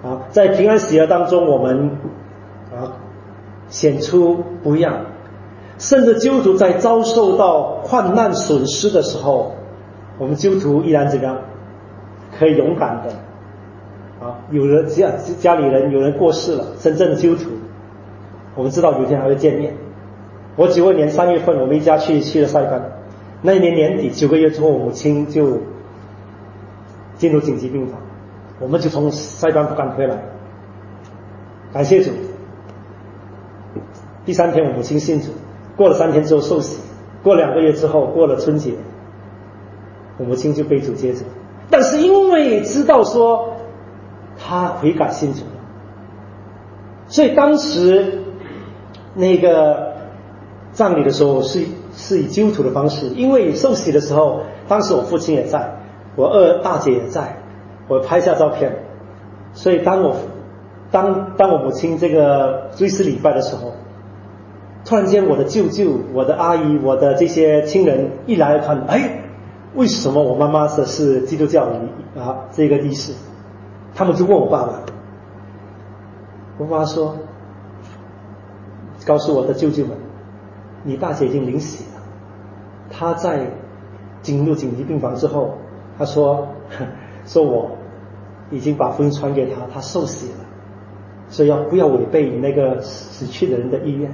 啊，在平安喜乐当中，我们啊显出不一样。甚至基督徒在遭受到患难损失的时候，我们基督徒依然怎样可以勇敢的啊，有人家家里人有人过世了，真正的基督徒，我们知道有一天还会见面。我九二年三月份，我们一家去去了塞班，那一年年底九个月之后，我母亲就进入紧急病房，我们就从塞班不敢回来。感谢主，第三天我母亲信主，过了三天之后受洗，过两个月之后，过了春节，我母亲就被主接走。但是因为知道说她悔改信主了，所以当时那个葬礼的时候是是以基督徒的方式，因为受洗的时候，当时我父亲也在，我二大姐也在，我拍下照片，所以当我当当我母亲这个追思礼拜的时候，突然间我的舅舅、我的阿姨、我的这些亲人一来看，哎，为什么我妈妈的是基督教啊这个仪式？他们就问我爸爸，我妈说，告诉我的舅舅们，你大姐已经临死了，她在进入紧急病房之后，她说说我已经把福音传给她，她受洗了，所以要不要违背那个死去的人的意愿？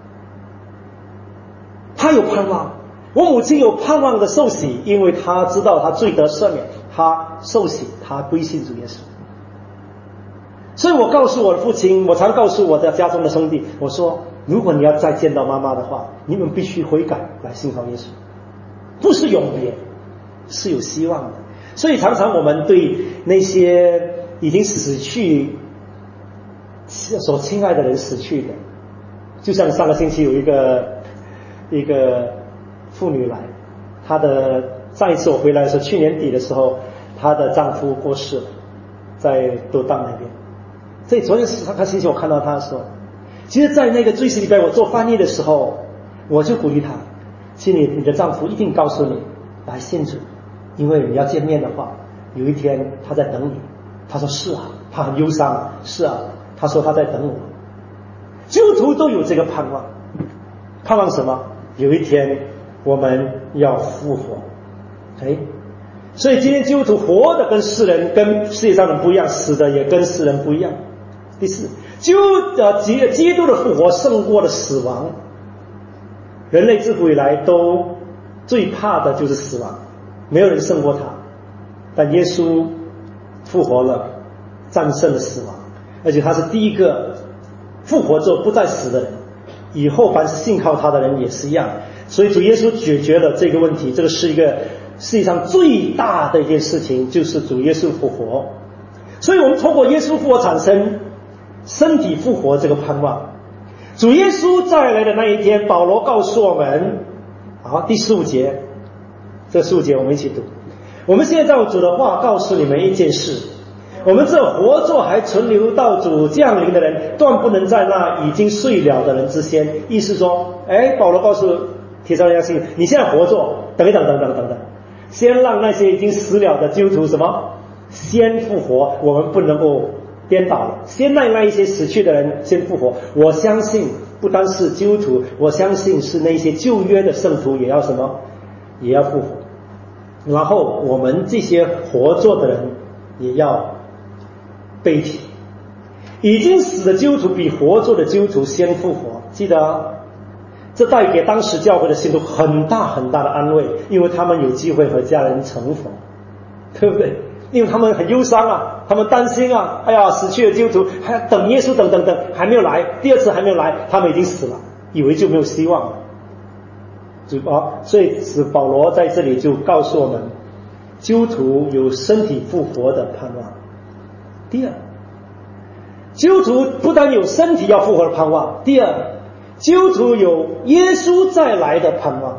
她有盼望，我母亲有盼望的受洗，因为她知道她罪得赦免，她受洗，她归信主耶稣。所以我告诉我的父亲，我常告诉我的家中的兄弟，我说如果你要再见到妈妈的话，你们必须悔改来信靠耶稣，不是永别，是有希望的。所以常常我们对那些已经死去所亲爱的人死去的，就像上个星期有一个一个妇女来，她的上一次我回来的时候，去年底的时候，她的丈夫过世了，在多当那边。所以昨天上个星期我看到她的时候，其实在那个追思礼拜我做翻译的时候，我就鼓励她，其实你你的丈夫一定告诉你来信主，因为你要见面的话，有一天他在等你。他说是啊，他很忧伤，是啊，他说他在等我。基督徒都有这个盼望，盼望什么？有一天我们要复活。哎，所以今天基督徒活的跟世人跟世界上人不一样，死的也跟世人不一样。第四，基督呃基基督的复活胜过了死亡。人类自古以来都最怕的就是死亡，没有人胜过他。但耶稣复活了，战胜了死亡，而且他是第一个复活之后不再死的人，以后凡是信靠他的人也是一样。所以主耶稣解决了这个问题，这个是一个世界上最大的一件事情，就是主耶稣复活。所以我们通过耶稣复活产生身体复活这个盼望。主耶稣再来的那一天，保罗告诉我们，好，第十五节，这十五节我们一起读。我们现在照主的话告诉你们一件事，我们这活着还存留到主降临的人，断不能在那已经睡了的人之先。意思说，哎，保罗告诉帖撒罗尼迦信徒，你现在活着，等一等等等等等，先让那些已经死了的基督徒什么先复活，我们不能够颠倒了，先让那一些死去的人先复活。我相信不单是基督徒，我相信是那些旧约的圣徒也要什么，也要复活。然后我们这些活着的人也要被提。已经死的基督徒比活着的基督徒先复活，记得啊，这带给当时教会的信徒很大很大的安慰，因为他们有机会和家人重逢，对不对？因为他们很忧伤啊，他们担心啊，哎呀，死去的基督徒还等耶稣等等等还没有来，第二次还没有来，他们已经死了，以为就没有希望了。啊，所以使保罗在这里就告诉我们，基督徒有身体复活的盼望。第二，基督徒不但有身体要复活的盼望，第二，基督徒有耶稣再来的盼望。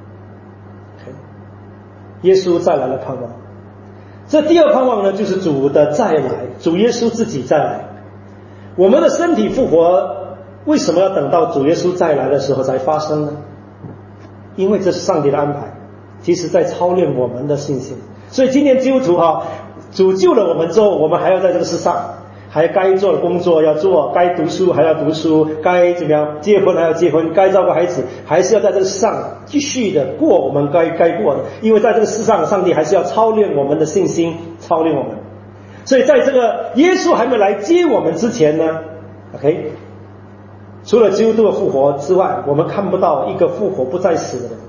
耶稣再来的盼望。这第二盼望呢，就是主的再来，主耶稣自己再来。我们的身体复活为什么要等到主耶稣再来的时候才发生呢？因为这是上帝的安排，其实在操练我们的信心。所以今天基督徒哈，主救了我们之后，我们还要在这个世上， 还该做的工作要做，该读书还要读书，该怎么样结婚还要结婚，该照顾孩子还是要在这个世上继续的过我们该该过的，因为在这个世上上帝还是要操练我们的信心，操练我们。所以在这个耶稣还没来接我们之前呢 OK， 除了基督的复活之外，我们看不到一个复活不再死的人，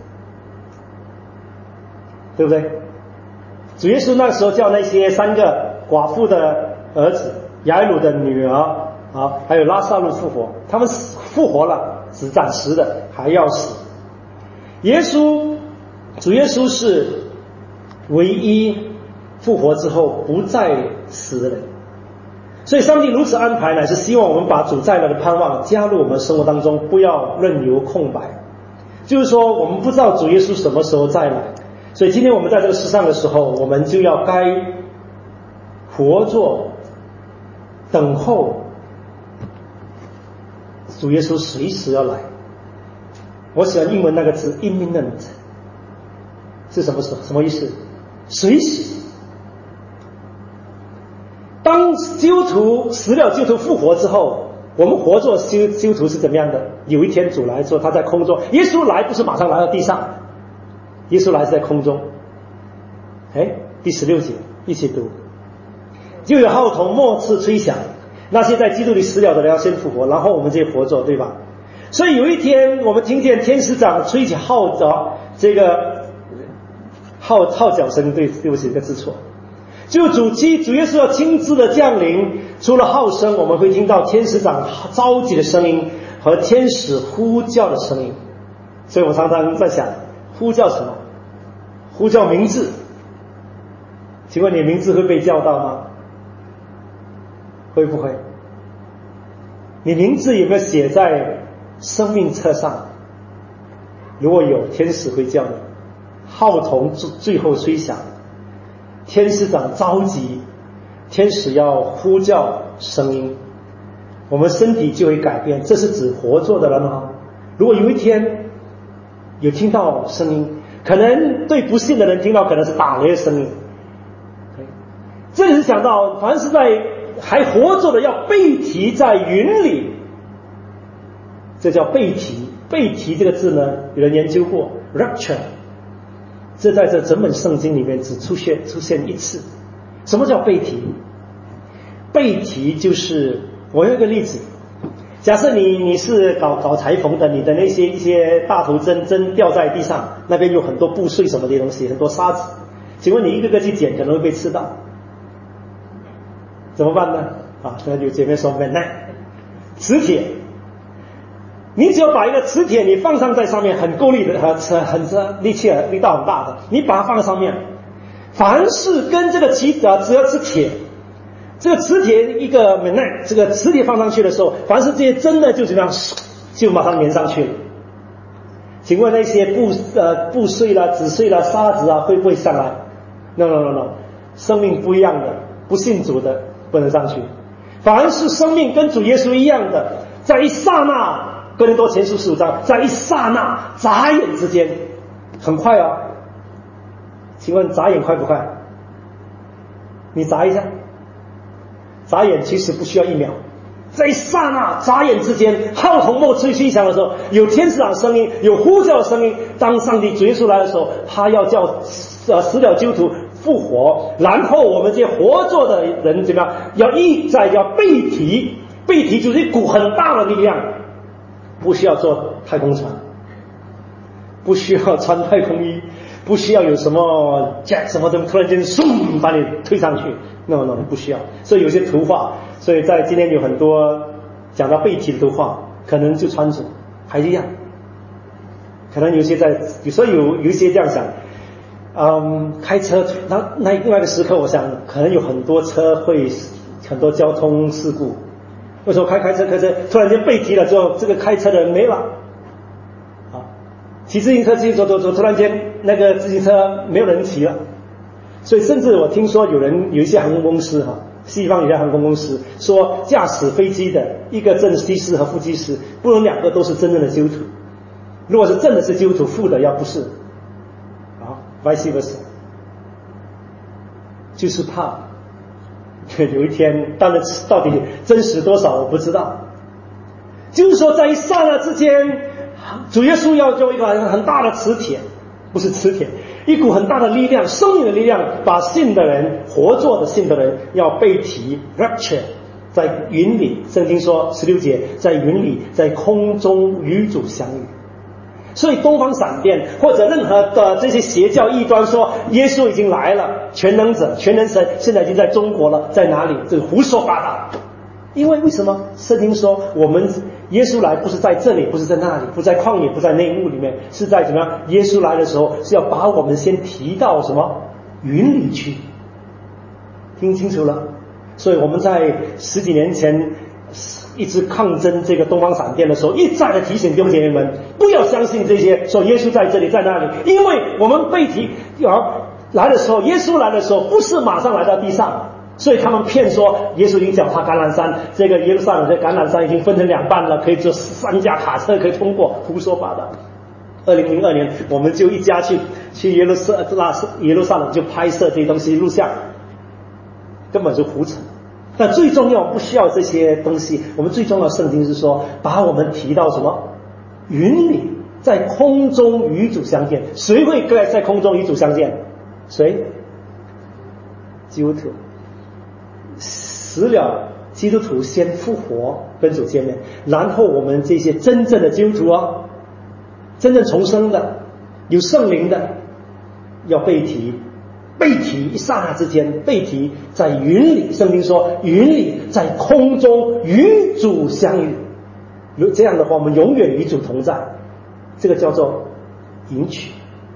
对不对？主耶稣那时候叫那些三个寡妇的儿子，雅各的女儿啊，还有拉撒路复活，他们复活了，只暂时的，还要死。耶稣，主耶稣是唯一复活之后不再死的人，所以上帝如此安排，乃是希望我们把主再来的盼望加入我们生活当中，不要任由空白。就是说，我们不知道主耶稣什么时候再来，所以今天我们在这个世上的时候，我们就要该活着等候主耶稣随时要来。我喜欢英文那个字 imminent 是什么时候？什么意思？随时。当基督徒死了，基督徒复活之后，我们活着基督徒是怎么样的？有一天主来说，他在空中，耶稣来不是马上来到地上，耶稣来是在空中。哎，第十六节一起读，就有号筒末次吹响，那些在基督里死了的人要先复活，然后我们这些活着，对吧？所以有一天我们听见天使长吹起号角，这个号号角声，对对不起，这个字错。就主基主耶稣要亲自的降临，除了号声，我们会听到天使长召集的声音和天使呼叫的声音。所以我常常在想，呼叫什么？呼叫名字。请问你名字会被叫到吗？会不会？你名字有没有写在生命册上？如果有，天使会叫你。号筒最后吹响，天使长召集，天使要呼叫声音，我们身体就会改变。这是指活着的人吗？如果有一天有听到声音，可能对不信的人听到可能是打雷的声音。这里是讲到凡是在还活着的要被提在云里，这叫被提。被提这个字呢，有人研究过 rapture， 这在这整本圣经里面只出现出现一次。什么叫被提？被提就是我有一个例子，假设你你是搞搞裁缝的，你的那些一些大头针针掉在地上，那边有很多布碎什么的东西，很多沙子，请问你一个个去捡，可能会被吃到，怎么办呢？啊，那有姐妹说没耐，磁铁，你只要把一个磁铁你放上在上面，很够力的，很很力气力道很大的，你把它放在上面，凡是跟这个磁啊只要是铁，这个磁铁一个没耐，这个磁铁放上去的时候，凡是这些针呢就怎么样，就马上粘上去了。请问那些布呃布碎啦、纸碎啦、沙子啊，会不会上来 ？No no no no， 生命不一样的，不信主的不能上去。凡是生命跟主耶稣一样的，在一刹那，哥林多前书十五章，在一刹那眨眼之间，很快哦。请问眨眼快不快？你眨一下，眨眼其实不需要一秒，在一刹那眨眼之间，号筒末吹吹响的时候，有天使长声音，有呼叫的声音。当上帝主耶稣来的时候，他要叫呃死了基督徒复活，然后我们这些活着的人怎么样？要一再要被提，被提就是一股很大的力量，不需要坐太空船，不需要穿太空衣，不需要有什么 jet 什么的突然间嗖把你推上去 ，no no 不需要。所以有些图画，所以在今天有很多讲到被提的图画，可能就穿着还一样，可能有些在，所以有有一些这样想。嗯，开车那那另外一个时刻，我想可能有很多车会很多交通事故。为什么开开车开车突然间被提了之后，这个开车的人没了？啊，骑自行车自己走走走，突然间那个自行车没有人骑了。所以甚至我听说有人有一些航空公司哈，西方有些航空公司说，驾驶飞机的一个正机师和副机师不能两个都是真正的基督徒。如果是正的是基督徒，副的要不是。vice versa， 就是怕有一天，当然到底真实多少我不知道。就是说，在一刹那之间，主耶稣要用一个很大的磁铁，不是磁铁，一股很大的力量，生命的力量，把信的人，活着的信的人，要被提 rapture， 在云里。圣经说十六节，在云里，在空中与主相遇。所以东方闪电或者任何的这些邪教异端说耶稣已经来了，全能者全能神现在已经在中国了，在哪里？这个胡说八道。因为为什么圣经说我们耶稣来不是在这里，不是在那里，不在旷野，不在内屋里面，是在怎么样？耶稣来的时候是要把我们先提到什么云里去。听清楚了？所以我们在十几年前一直抗争这个东方闪电的时候，一再的提醒弟兄姐妹们不要相信这些说耶稣在这里在那里，因为我们被提要来的时候，耶稣来的时候不是马上来到地上，所以他们骗说耶稣已经脚踏橄榄山，这个耶路撒冷的橄榄山已经分成两半了，可以坐三架卡车可以通过，胡说八道。二零零二年我们就一家去去耶路撒耶路撒冷就拍摄这些东西录像，根本就胡扯。但最重要不需要这些东西，我们最重要的圣经是说把我们提到什么云里，在空中与主相见。谁会在空中与主相见？谁？基督徒。死了基督徒先复活跟主见面，然后我们这些真正的基督徒啊，真正重生的有圣灵的要被提，被提一刹那之间，被提在云里。圣经说云里在空中与主相遇。如这样的话我们永远与主同在，这个叫做迎娶。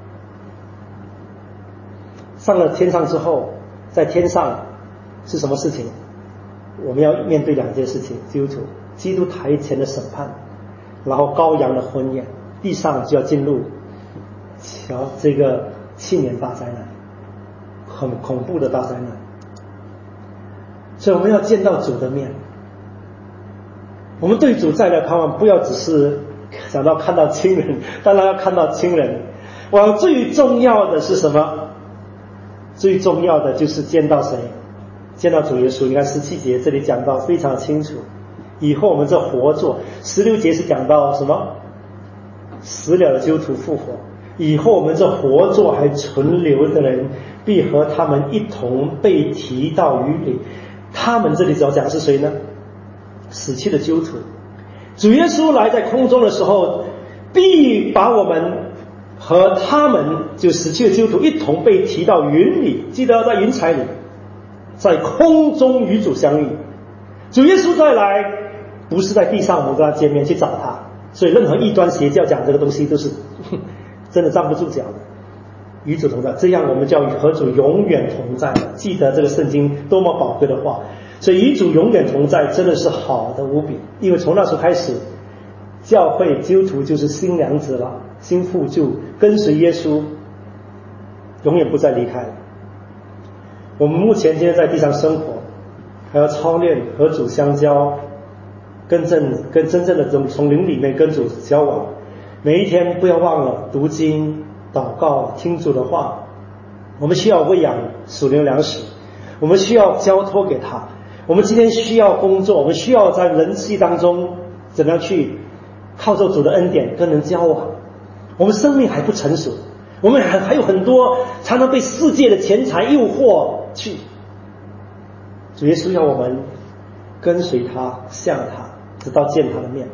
上了天上之后，在天上是什么事情？我们要面对两件事情，基督徒基督台前的审判，然后羔羊的婚宴，地上就要进入瞧这个七年大灾难，很恐怖的大灾难。所以我们要见到主的面，我们对主再来盼望，不要只是想到看到亲人，当然要看到亲人。我最重要的是什么？最重要的就是见到谁？见到主耶稣。你看十七节这里讲到非常清楚，以后我们这活着。十六节是讲到什么？死了的基督徒复活，以后我们这活着还存留的人，必和他们一同被提到云里。他们这里主要讲的是谁呢？死去的基督徒。主耶稣来在空中的时候，必把我们和他们就死去的基督徒一同被提到云里。记得要在云彩里，在空中与主相遇。主耶稣再来不是在地上我们跟他见面去找他，所以任何异端邪教讲这个东西都是真的站不住脚的。与主同在，这样我们就要和主永远同在。记得这个圣经多么宝贵的话。所以与主永远同在真的是好的无比，因为从那时候开始，教会基督徒就是新娘子了，新妇就跟随耶稣，永远不再离开了。我们目前今天在地上生活，还要操练和主相交，跟正跟真正的从灵里面跟主交往。每一天不要忘了读经、祷告、听主的话。我们需要喂养属灵粮食，我们需要交托给他。我们今天需要工作，我们需要在人际当中怎么样去靠着主的恩典跟人交往。我们生命还不成熟，我们还还有很多常常被世界的钱财诱惑去。主耶稣要我们跟随他，向他，直到见他的面。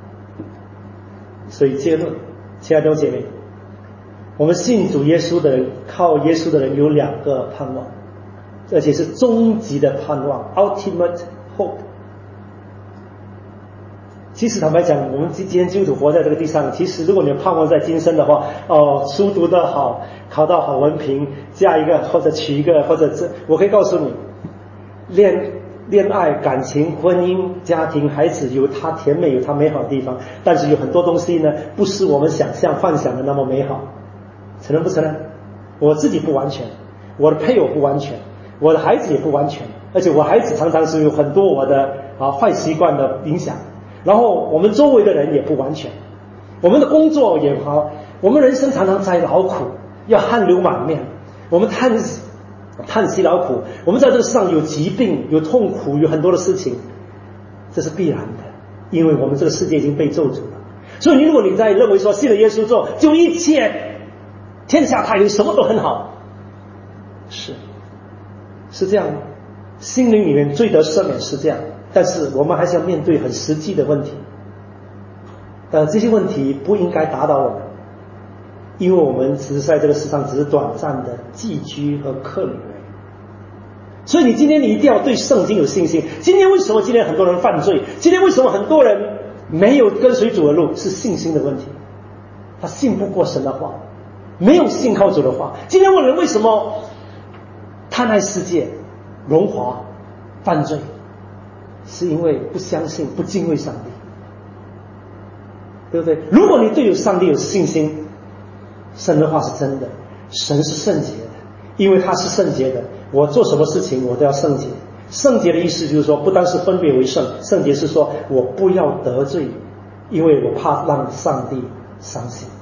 所以结论，亲爱的弟兄姐妹，我们信主耶稣的人，靠耶稣的人有两个盼望，而且是终极的盼望 ultimate hope。 其实坦白讲，我们今天基督徒活在这个地上，其实如果你盼望在今生的话，哦，书读得好，考到好文凭，嫁一个或者娶一个，或者这，我可以告诉你，恋恋爱、感情、婚姻、家庭、孩子有它甜美，有它美好的地方，但是有很多东西呢，不是我们想象幻想的那么美好。承认不承认？我自己不完全，我的配偶不完全，我的孩子也不完全，而且我孩子常常是有很多我的啊坏习惯的影响，然后我们周围的人也不完全，我们的工作也好，我们人生常常在劳苦，要汗流满面，我们叹叹息劳苦，我们在这个世上有疾病、有痛苦、有很多的事情，这是必然的，因为我们这个世界已经被咒诅了。所以如果你在认为说信了耶稣之后就一切天下太平，什么都很好，是是这样吗？心灵里面罪得赦免是这样，但是我们还是要面对很实际的问题。呃，这些问题不应该打倒我们，因为我们只是在这个世上只是短暂的寄居和客旅而已。所以你今天你一定要对圣经有信心。今天为什么今天很多人犯罪？今天为什么很多人没有跟随主的路？是信心的问题，他信不过神的话，没有信靠主的话。今天问人为什么贪爱世界、荣华、犯罪，是因为不相信、不敬畏上帝，对不对？如果你对有上帝有信心，神的话是真的，神是圣洁的，因为他是圣洁的，我做什么事情我都要圣洁。圣洁的意思就是说，不单是分别为圣，圣洁是说我不要得罪，因为我怕让上帝伤心。